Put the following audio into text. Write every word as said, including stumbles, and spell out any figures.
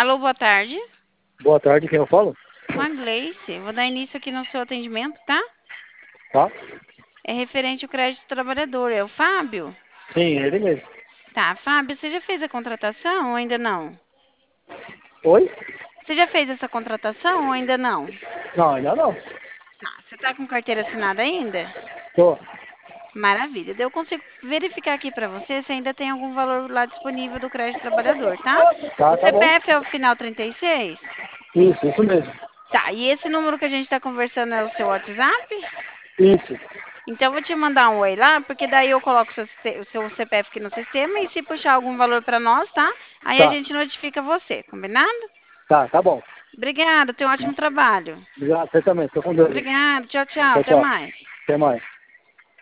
Alô, boa tarde. Boa tarde, quem eu falo? Com a Gleice. Vou dar início aqui no seu atendimento, tá? Tá? É referente ao crédito trabalhador. É o Fábio? Sim, é ele mesmo. Tá, Fábio, você já fez a contratação ou ainda não? Oi? Você já fez essa contratação ou ainda não? Não, ainda não. Tá, você tá com carteira assinada ainda? Tô. Maravilha. Daí eu consigo verificar aqui pra você se ainda tem algum valor lá disponível do crédito trabalhador, tá? O Tá, tá bom. C P F é o final trinta e seis? Isso, isso mesmo. Tá, e esse número que a gente tá conversando é o seu WhatsApp? Isso. Então, eu vou te mandar um oi lá, porque daí eu coloco o seu, siste- o seu C P F aqui no sistema e se puxar algum valor para nós, tá? Aí a Tá. gente notifica você, combinado? Tá, tá bom. Obrigada, tenha um ótimo trabalho. Obrigado, você também. Tô com Deus aí. Obrigada, tchau, tchau, Tchau, até tchau. mais. Até mais.